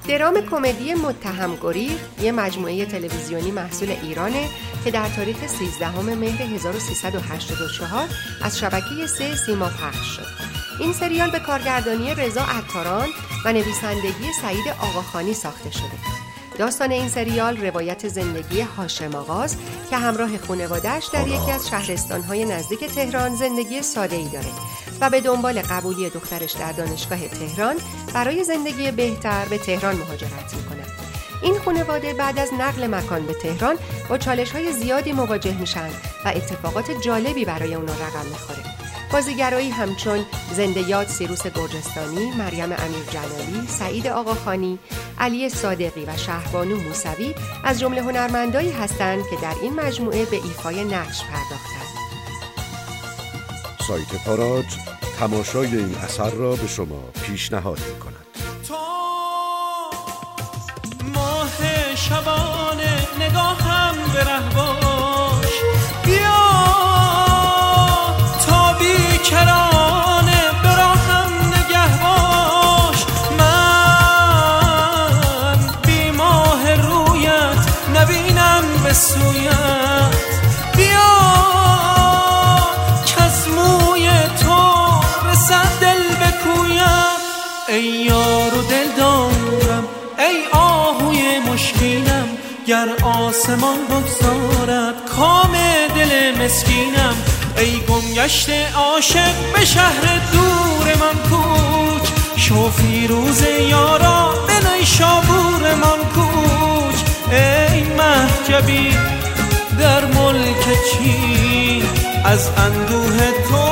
درام کمدی متهم گریخت یه مجموعه تلویزیونی محصول ایرانه که در تاریخ 13 مهر 1384 از شبکه 3 سیما پخش شد. این سریال به کارگردانی رضا عطاران و نویسندگی سعید آقاخانی ساخته شده. داستان این سریال روایت زندگی هاشم آغاست که همراه خانواده‌اش در یکی از شهرستان‌های نزدیک تهران زندگی ساده‌ای داره و به دنبال قبولی دخترش در دانشگاه تهران برای زندگی بهتر به تهران مهاجرت می‌کنه. این خانواده بعد از نقل مکان به تهران با چالش‌های زیادی مواجه میشن و اتفاقات جالبی برای اونا رقم می‌خوره. بازیگرایی همچون زنده یاد سیروس گرجستانی، مریم امیرجلالی، سعید آقاخانی، علی صادقی و شهربانو موسوی از جمله هنرمندایی هستند که در این مجموعه به ایفای نقش پرداختند. سایت تاراج تماشای این اثر را به شما پیشنهاد می‌کند. ماه شبانه نگاهم به رهباش بیا تا بیکرانه براهم نگه باش. من بی ماه رویت نبینم به سویت بیا که از موی تو رسد دل بکویم. ای یار و دل دارم ای آهوی مشکینم گر آسمان بگذارد کام دل مسکینم. ای گمگشت عاشق به شهر دور من کوچ شو فیروز یارا به نیشابور من کوچ. ای محجبی در ملک چین از اندوه تو